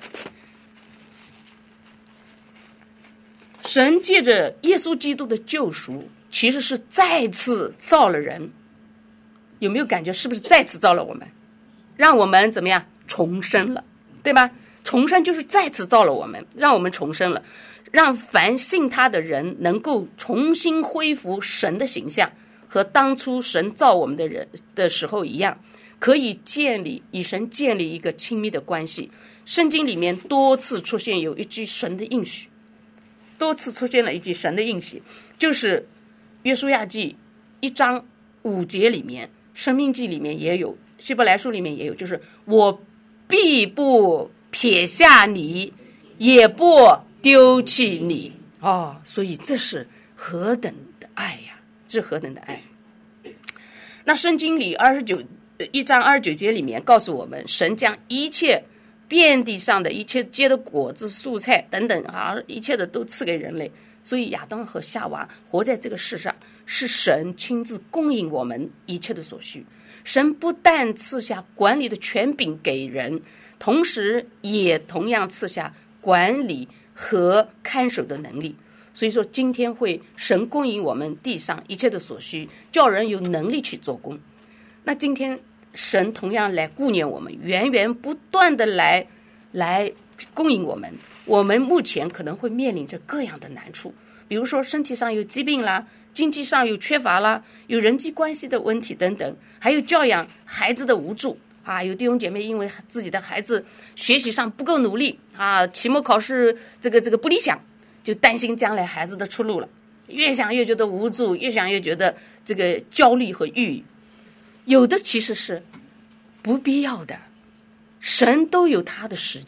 神借着耶稣基督的救赎，其实是再次造了人。有没有感觉是不是再次造了我们，让我们怎么样重生了，对吧？重生就是再次造了我们，让我们重生了，让凡信他的人能够重新恢复神的形象，和当初神造我们的人的时候一样，可以建立与神建立一个亲密的关系。圣经里面多次出现有一句神的应许，多次出现了一句神的应许，就是约书亚记一章五节里面，生命记里面也有，希伯来书里面也有，就是我必不撇下你，也不丢弃你。哦，所以这是何等的爱呀！这是何等的爱。那圣经里二十九一章二十九节里面告诉我们，神将一切遍地上的一切结的果子、蔬菜等等啊，一切的都赐给人类。所以亚当和夏娃活在这个世上，是神亲自供应我们一切的所需。神不但赐下管理的权柄给人，同时也同样赐下管理和看守的能力。所以说今天会神供应我们地上一切的所需，叫人有能力去做工。那今天神同样来顾念我们，源源不断的来来供应我们。我们目前可能会面临着各样的难处，比如说身体上有疾病啦，经济上有缺乏啦，有人际关系的问题等等，还有教养孩子的无助啊，有弟兄姐妹因为自己的孩子学习上不够努力啊，期末考试这个这个不理想，就担心将来孩子的出路了，越想越觉得无助，越想越觉得这个焦虑和抑郁。有的其实是不必要的，神都有他的时间，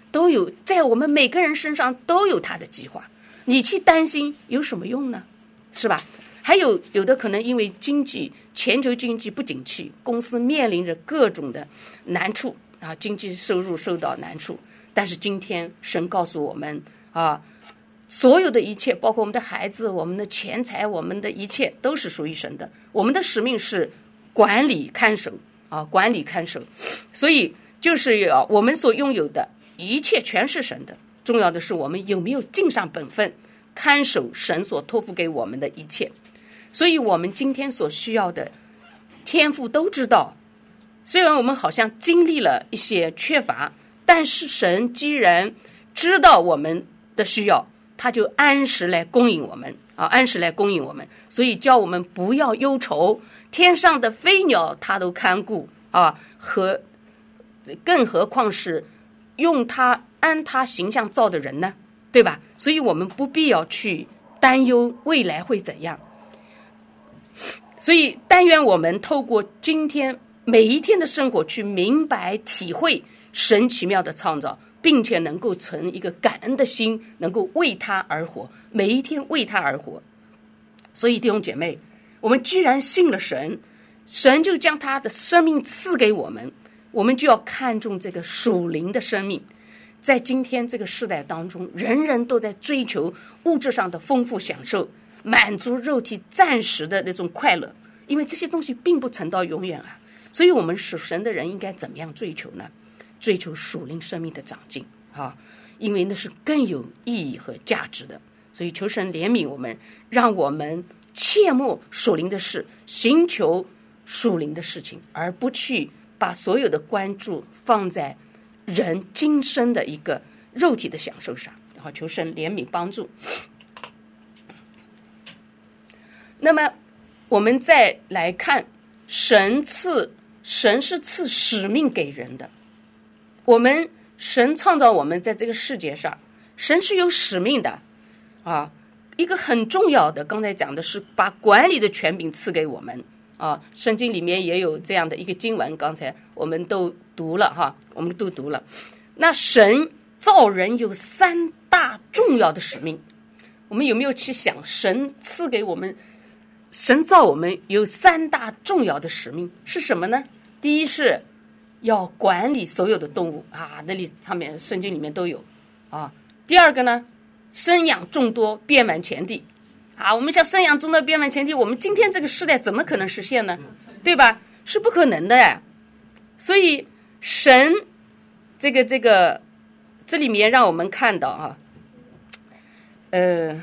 都有，在我们每个人身上都有他的计划，你去担心有什么用呢？是吧？还有有的可能因为经济全球经济不景气，公司面临着各种的难处啊，经济收入受到难处。但是今天神告诉我们啊，所有的一切，包括我们的孩子、我们的钱财、我们的一切，都是属于神的。我们的使命是管理看守啊，管理看守。所以就是要我们所拥有的一切全是神的。重要的是我们有没有尽上本分，看守神所托付给我们的一切。所以我们今天所需要的天父都知道，虽然我们好像经历了一些缺乏，但是神既然知道我们的需要，他就按时来供应我们啊，按时来供应我们。所以叫我们不要忧愁，天上的飞鸟他都看顾啊，和更何况是用他按他形象造的人呢，对吧？所以我们不必要去担忧未来会怎样。所以但愿我们透过今天每一天的生活去明白体会神奇妙的创造，并且能够存一个感恩的心，能够为他而活，每一天为他而活。所以弟兄姐妹，我们既然信了神，神就将他的生命赐给我们，我们就要看重这个属灵的生命。在今天这个时代当中，人人都在追求物质上的丰富享受，满足肉体暂时的那种快乐，因为这些东西并不存到永远啊。所以我们属神的人应该怎么样追求呢？追求属灵生命的长进啊，因为那是更有意义和价值的。所以求神怜悯我们，让我们切莫属灵的事，寻求属灵的事情，而不去把所有的关注放在人今生的一个肉体的享受上。然后求神怜悯帮助。那么我们再来看，神赐神是赐使命给人的。我们神创造我们在这个世界上，神是有使命的啊。一个很重要的，刚才讲的是把管理的权柄赐给我们啊。圣经里面也有这样的一个经文，刚才我们都读了哈，我们都读了。那神造人有三大重要的使命，我们有没有去想，神赐给我们，神造我们有三大重要的使命是什么呢？第一是要管理所有的动物啊，那里上面圣经里面都有啊。第二个呢，生养众多，遍满全地啊。我们想生养众多，遍满全地，我们今天这个时代怎么可能实现呢？对吧？是不可能的呀。所以神这个这个这里面让我们看到啊，呃，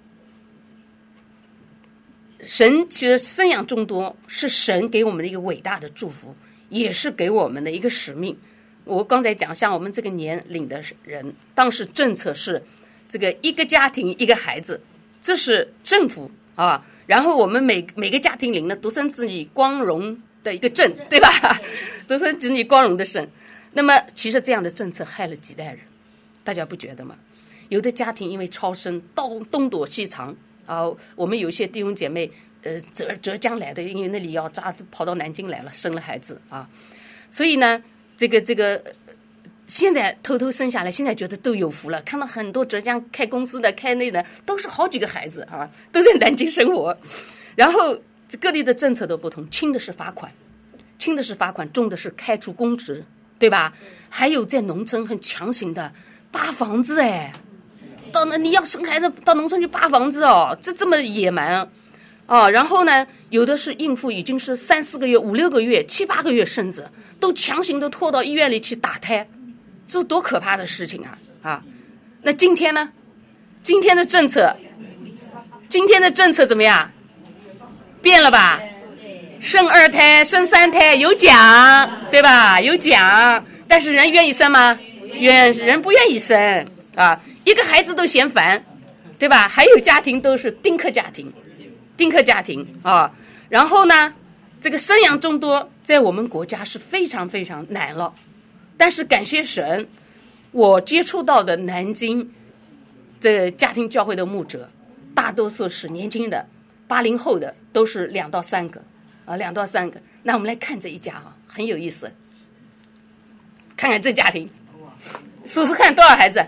神其实生养众多是神给我们的一个伟大的祝福，也是给我们的一个使命。我刚才讲，像我们这个年龄的人，当时政策是这个一个家庭一个孩子，这是政府啊。然后我们每每个家庭领了独生子女光荣的一个证，对吧？独生子女光荣的证。那么其实这样的政策害了几代人，大家不觉得吗？有的家庭因为超生东东躲西藏啊，我们有些弟兄姐妹呃浙浙江来的，因为那里要抓，跑到南京来了，生了孩子啊。所以呢，这个这个现在偷偷生下来，现在觉得都有福了。看到很多浙江开公司的、开那的，都是好几个孩子啊，都在南京生活。然后各地的政策都不同，轻的是罚款，轻的是罚款，重的是开除公职，对吧？还有在农村很强行的扒房子，哎，到那你要生孩子到农村去扒房子哦，这这么野蛮啊！然后呢，有的是孕妇已经是三四个月、五六个月、七八个月，甚至都强行的拖到医院里去打胎，这多可怕的事情啊！啊，那今天呢？今天的政策，今天的政策怎么样？变了吧？生二胎、生三胎有奖，对吧？有奖，但是人愿意生吗？愿人不愿意生啊！一个孩子都嫌烦，对吧？还有家庭都是丁克家庭，丁克家庭啊。然后呢，这个生养众多，在我们国家是非常非常难了。但是感谢神，我接触到的南京的家庭教会的牧者，大多数是年轻的，八零后的，都是两到三个啊，两到三个。那我们来看这一家啊，很有意思。看看这家庭， 数数看多少孩子？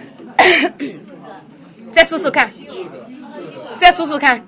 再数数看，再数数看。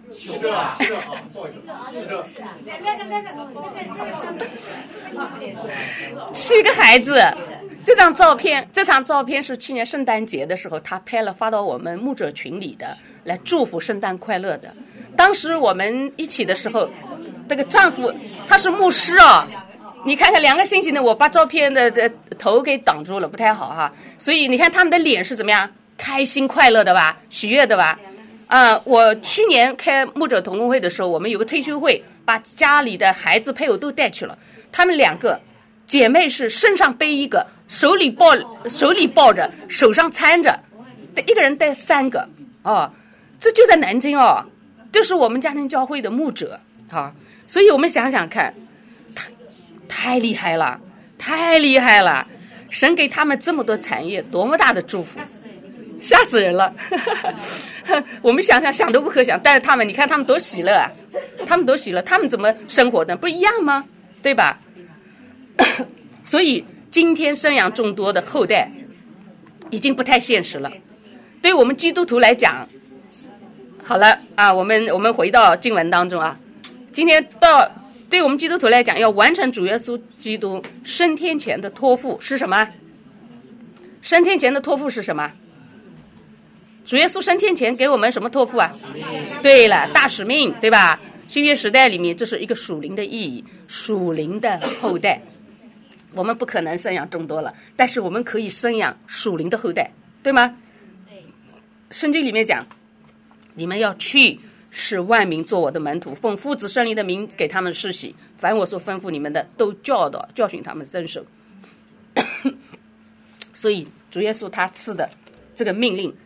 七个孩子。这张照片，这张照片是去年圣诞节的时候他拍了发到我们牧者群里的，来祝福圣诞快乐的。当时我们一起的时候，这个丈夫他是牧师啊，你看看两个星期呢，我把照片的的头给挡住了，不太好哈。所以你看他们的脸是怎么样，开心快乐的吧，喜悦的吧。啊、呃，我去年开牧者同工会的时候，我们有个退休会，把家里的孩子配偶都带去了，他们两个姐妹是身上背一个，手里抱手里抱着，手上搀着，一个人带三个哦，这就在南京哦，这是我们家庭教会的牧者啊、哦，所以我们想想看，太太厉害了，太厉害了，神给他们这么多产业，多么大的祝福，吓死人了。我们想想想都不可想，但是他们，你看他们多喜乐啊，他们多喜乐，他们怎么生活的不一样吗？对吧？所以今天生养众多的后代已经不太现实了。对我们基督徒来讲，好了啊，我们我们回到经文当中啊，今天到对我们基督徒来讲，要完成主耶稣基督升天前的托付是什么？升天前的托付是什么？主耶稣升天前给我们什么托付啊？对了，大使命，对吧？新约时代里面，这是一个属灵的意义，属灵的后代。我们不可能生养众多了，但是我们可以生养属灵的后代，对吗？圣经里面讲，你们要去，使万民做我的门徒，奉父子圣灵的名给他们施洗，凡我所吩咐你们的，都教导教训他们遵守。所以主耶稣他赐的这个命令，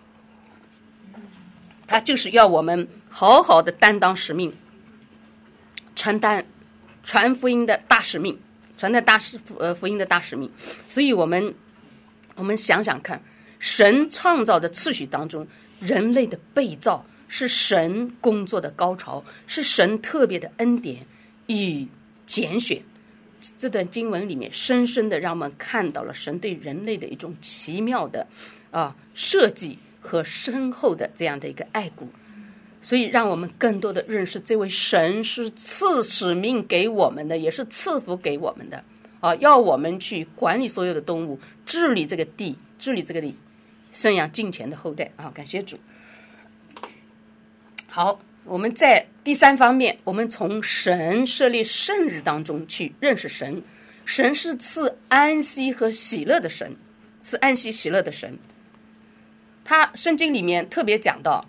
他就是要我们好好的担当使命，承担传福音的大使命，传达大使呃福音的大使命。所以我们我们想想看，神创造的次序当中，人类的被造是神工作的高潮，是神特别的恩典与拣选。这段经文里面深深的让我们看到了神对人类的一种奇妙的啊设计和深厚的这样的一个爱顾，所以让我们更多的认识这位神是赐使命给我们的，也是赐福给我们的啊，要我们去管理所有的动物，治理这个地，治理这个地，生养敬虔的后代啊！感谢主。好，我们在第三方面，我们从神设立圣日当中去认识神。神是赐安息和喜乐的神，赐安息喜乐的神。他圣经里面特别讲到，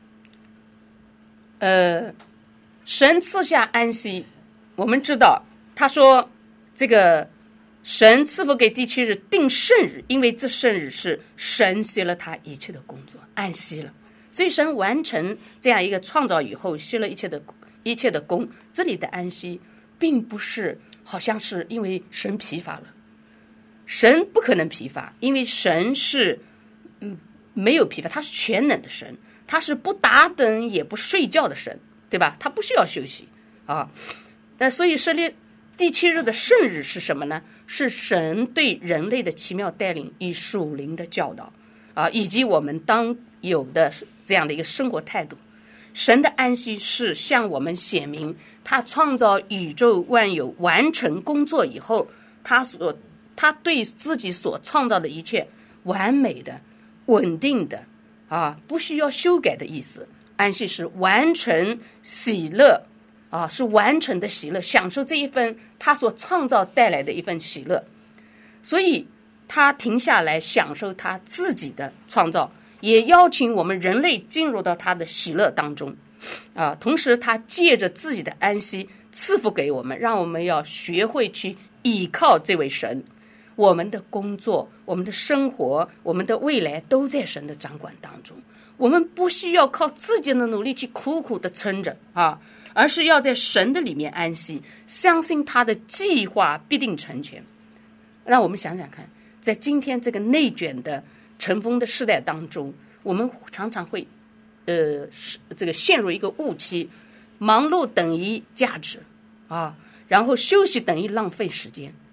呃，神赐下安息，我们知道，他说这个神赐福给第七日定圣日，因为这圣日是神歇了他一切的工作，安息了。所以神完成这样一个创造以后，歇了一切的一切的功。这里的安息，并不是好像是因为神疲乏了，神不可能疲乏，因为神是嗯没有疲乏，他是全能的神，他是不打盹也不睡觉的神，对吧？他不需要休息啊。那所以设立第七日的圣日是什么呢？是神对人类的奇妙带领与属灵的教导啊，以及我们当有的这样的一个生活态度。神的安息是向我们显明，他创造宇宙万有完成工作以后，他所他对自己所创造的一切完美的、稳定的啊，不需要修改的意思。安息是完成喜乐啊，是完成的喜乐，享受这一份他所创造带来的一份喜乐。所以他停下来享受他自己的创造，也邀请我们人类进入到他的喜乐当中啊。同时他借着自己的安息赐福给我们，让我们要学会去依靠这位神。我们的工作、我们的生活、我们的未来都在神的掌管当中，我们不需要靠自己的努力去苦苦的撑着啊，而是要在神的里面安息，相信他的计划必定成全。让我们想想看，在今天这个内卷的尘封的时代当中，我们常常会呃这个陷入一个误区，忙碌等于价值啊，然后休息等于浪费时间。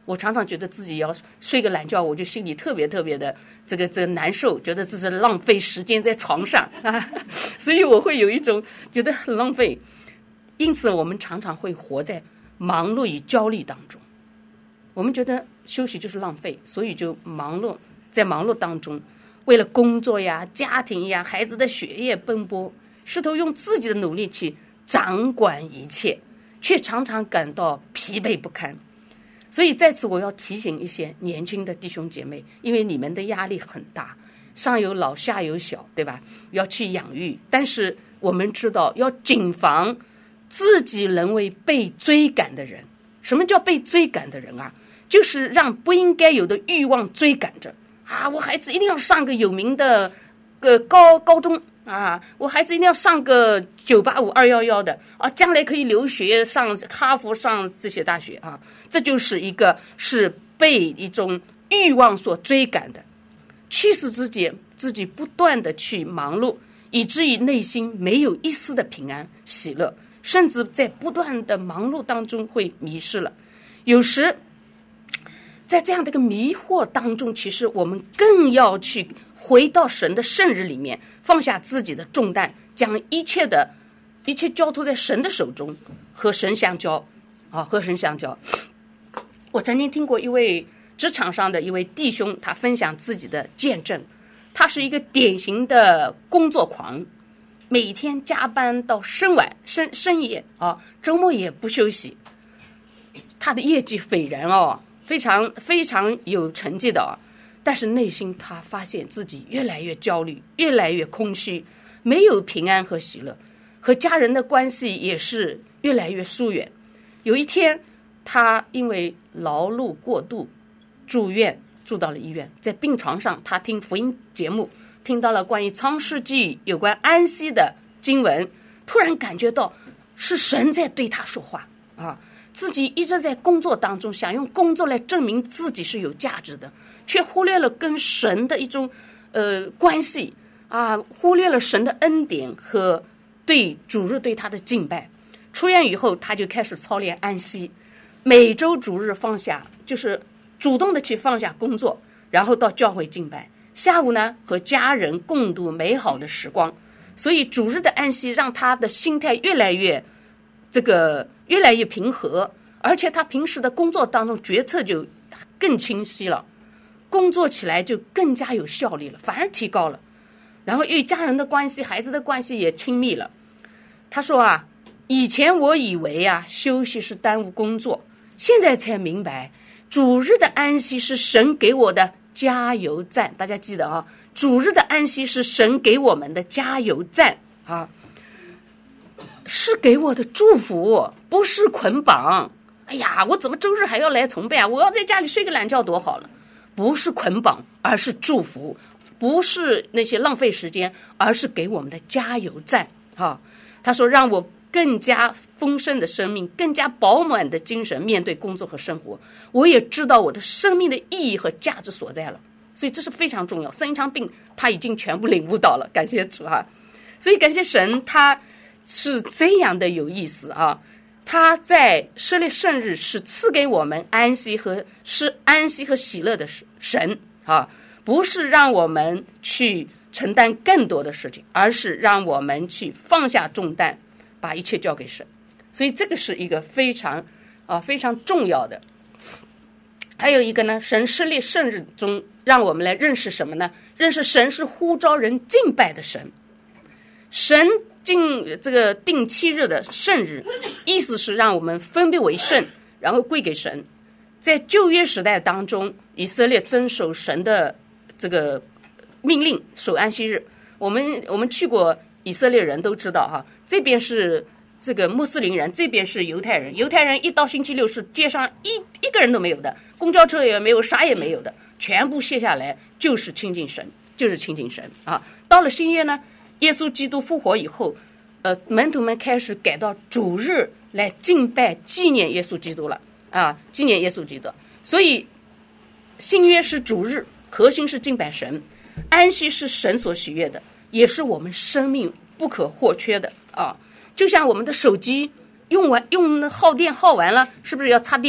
我常常觉得自己要睡个懒觉，我就心里特别特别的这个这个难受，觉得这是浪费时间在床上啊，所以我会有一种觉得很浪费。因此我们常常会活在忙碌与焦虑当中，我们觉得休息就是浪费，所以就忙碌，在忙碌当中为了工作呀、家庭呀、孩子的学业奔波，试图用自己的努力去掌管一切，却常常感到疲惫不堪。所以在此我要提醒一些年轻的弟兄姐妹，因为你们的压力很大，上有老下有小，对吧？要去养育，但是我们知道要谨防自己沦为被追赶的人。什么叫被追赶的人啊？就是让不应该有的欲望追赶着啊！我孩子一定要上个有名的个高高中啊！我孩子一定要上个九八五二幺幺的啊！将来可以留学上哈佛上这些大学啊！这就是一个是被一种欲望所追赶的，驱使自己自己不断的去忙碌，以至于内心没有一丝的平安喜乐，甚至在不断的忙碌当中会迷失了。有时在这样的一个迷惑当中，其实我们更要去回到神的圣日里面，放下自己的重担，将一切的一切交托在神的手中，和神相交啊，和神相交。我曾经听过一位职场上的一位弟兄，他分享自己的见证。他是一个典型的工作狂，每天加班到深晚深深夜啊，周末也不休息。他的业绩斐然哦，非常非常有成绩的哦，但是内心他发现自己越来越焦虑，越来越空虚，没有平安和喜乐，和家人的关系也是越来越疏远。有一天，他因为劳碌过度住院，住到了医院，在病床上，他听福音节目，听到了关于创世纪有关安息的经文，突然感觉到是神在对他说话啊！自己一直在工作当中，想用工作来证明自己是有价值的，却忽略了跟神的一种呃关系啊，忽略了神的恩典和对主日对他的敬拜。出院以后，他就开始操练安息，每周主日放下，就是主动的去放下工作，然后到教会敬拜。下午呢，和家人共度美好的时光。所以主日的安息让他的心态越来越这个越来越平和，而且他平时的工作当中决策就更清晰了，工作起来就更加有效率了，反而提高了。然后与家人的关系、孩子的关系也亲密了。他说啊，以前我以为啊，休息是耽误工作，现在才明白，主日的安息是神给我的加油站。大家记得啊，主日的安息是神给我们的加油站啊，是给我的祝福，不是捆绑。哎呀，我怎么周日还要来崇拜啊？我要在家里睡个懒觉多好了。不是捆绑，而是祝福，不是那些浪费时间，而是给我们的加油站啊。他说让我更加丰盛的生命，更加饱满的精神面对工作和生活。我也知道我的生命的意义和价值所在了，所以这是非常重要。生一场病他已经全部领悟到了，感谢主啊！所以感谢神，他是这样的有意思啊。他在设立圣日是赐给我们安息和是安息和喜乐的神啊，不是让我们去承担更多的事情，而是让我们去放下重担，把一切交给神。所以这个是一个非常啊非常重要的。还有一个呢，神设立圣日中让我们来认识什么呢？认识神是呼召人敬拜的神。神定这个定七日的圣日，意思是让我们分别为圣，然后归给神。在旧约时代当中，以色列遵守神的这个命令，守安息日。我们我们去过以色列人都知道哈，这边是这个穆斯林人，这边是犹太人。犹太人一到星期六是街上一一个人都没有的，公交车也没有，啥也没有的，全部卸下来就是亲近神，就是亲近神啊。到了新约呢，耶稣基督复活以后，呃，门徒们开始改到主日来敬拜纪念耶稣基督了啊，纪念耶稣基督。所以新约是主日，核心是敬拜神，安息是神所喜悦的，也是我们生命不可或缺的啊。就像我们的手机用完用耗电耗完了，是不是要插电啊？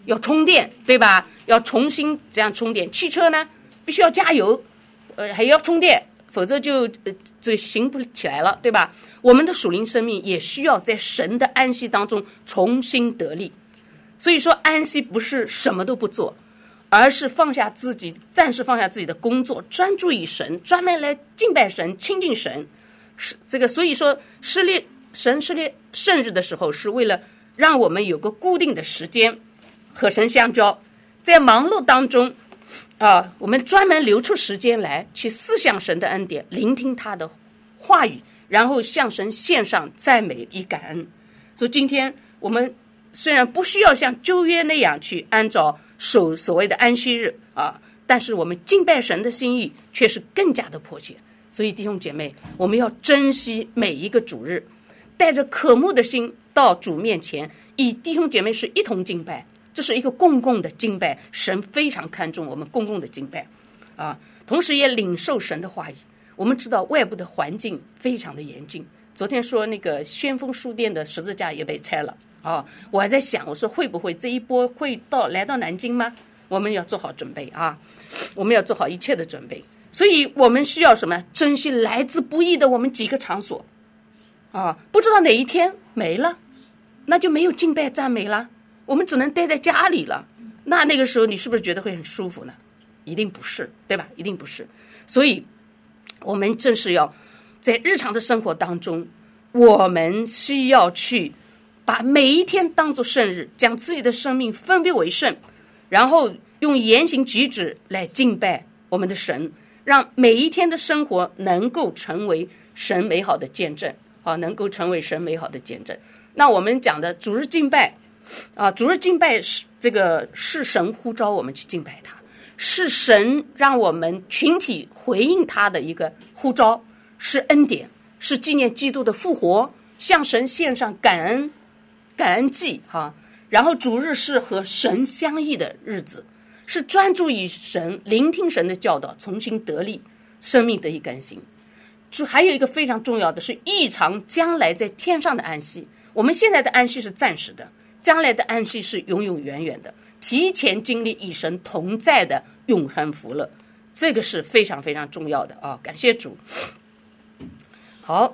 要充电，对吧？要重新这样充电。汽车呢，必须要加油，呃，还要充电，否则就呃就行不起来了，对吧？我们的属灵生命也需要在神的安息当中重新得力。所以说，安息不是什么都不做，而是放下自己，暂时放下自己的工作，专注于神，专门来敬拜神、亲近神。是这个，所以说，施列神施列圣日的时候，是为了让我们有个固定的时间和神相交，在忙碌当中啊，我们专门留出时间来去思想神的恩典，聆听他的话语，然后向神献上赞美与感恩。所以今天我们虽然不需要像旧约那样去按照守所谓的安息日啊，但是我们敬拜神的心意却是更加的迫切。所以弟兄姐妹，我们要珍惜每一个主日，带着渴慕的心到主面前，与弟兄姐妹是一同敬拜。这是一个公共的敬拜，神非常看重我们公共的敬拜啊，同时也领受神的话语。我们知道外部的环境非常的严峻，昨天说那个先锋书店的十字架也被拆了啊，我还在想，我说会不会这一波会到来到南京吗？我们要做好准备啊，我们要做好一切的准备。所以我们需要什么？珍惜来之不易的我们几个场所啊，不知道哪一天没了，那就没有敬拜赞美了，我们只能待在家里了。那那个时候你是不是觉得会很舒服呢？一定不是，对吧？一定不是。所以我们正是要在日常的生活当中，我们需要去把每一天当作圣日，将自己的生命分别为圣，然后用言行举止来敬拜我们的神，让每一天的生活能够成为神美好的见证啊，能够成为神美好的见证。那我们讲的主日敬拜啊，主日敬拜是这个是神呼召我们去敬拜他，是神让我们群体回应他的一个呼召，是恩典，是纪念基督的复活，向神献上感恩感恩祭哈。然后主日是和神相遇的日子，是专注于神，聆听神的教导，重新得力，生命得以更新。还有一个非常重要的是预尝将来在天上的安息。我们现在的安息是暂时的，将来的安息是永永远远的，提前经历与神同在的永恒福乐，这个是非常非常重要的啊！感谢主。好，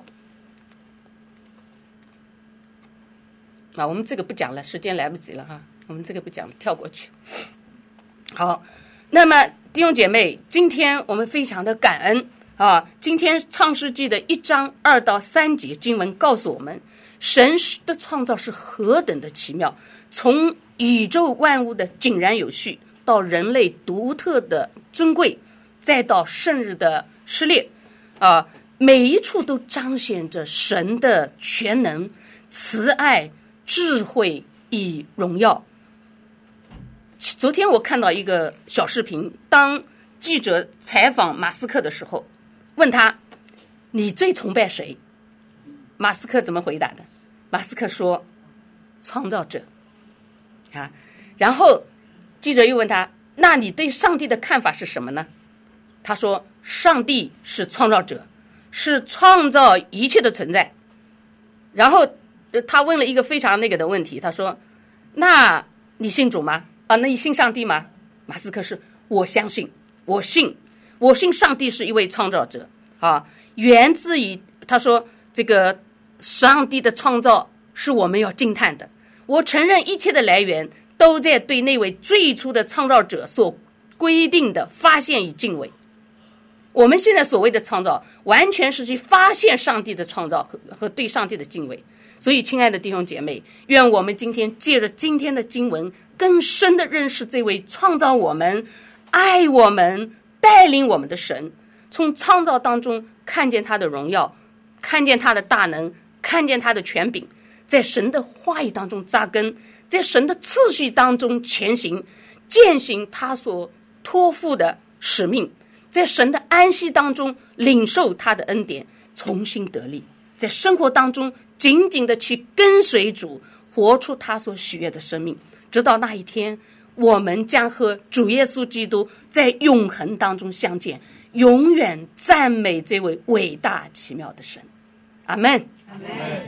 啊，我们这个不讲了，时间来不及了哈，我们这个不讲了，跳过去。好，那么弟兄姐妹，今天我们非常的感恩啊！今天创世纪的一章二到三节经文告诉我们，神的创造是何等的奇妙，从宇宙万物的井然有序，到人类独特的尊贵，再到圣日的施列啊，每一处都彰显着神的全能、慈爱、智慧与荣耀。昨天我看到一个小视频，当记者采访马斯克的时候，问他你最崇拜谁？马斯克怎么回答的？马斯克说创造者啊。然后记者又问他，那你对上帝的看法是什么呢？他说上帝是创造者，是创造一切的存在。然后他问了一个非常那个的问题，他说那你信主吗？啊，那你信上帝吗？马斯克是我相信，我信，我信上帝是一位创造者啊，源自于他说这个上帝的创造是我们要惊叹的。我承认一切的来源都在对那位最初的创造者所规定的发现与敬畏。我们现在所谓的创造，完全是去发现上帝的创造 和, 和对上帝的敬畏。所以亲爱的弟兄姐妹，愿我们今天借着今天的经文，更深的认识这位创造我们、爱我们、带领我们的神，从创造当中看见他的荣耀，看见他的大能，看见他的权柄，在神的话语当中扎根，在神的次序当中前行，践行他所托付的使命，在神的安息当中领受他的恩典，重新得力，在生活当中紧紧的去跟随主，活出他所喜悦的生命，直到那一天我们将和主耶稣基督在永恒当中相见，永远赞美这位伟大奇妙的神。阿们。 阿们。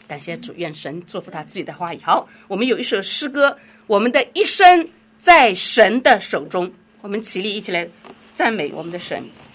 感谢主，愿神祝福他自己的话语。好，我们有一首诗歌，我们的一生在神的手中，我们起立一起来赞美我们的神。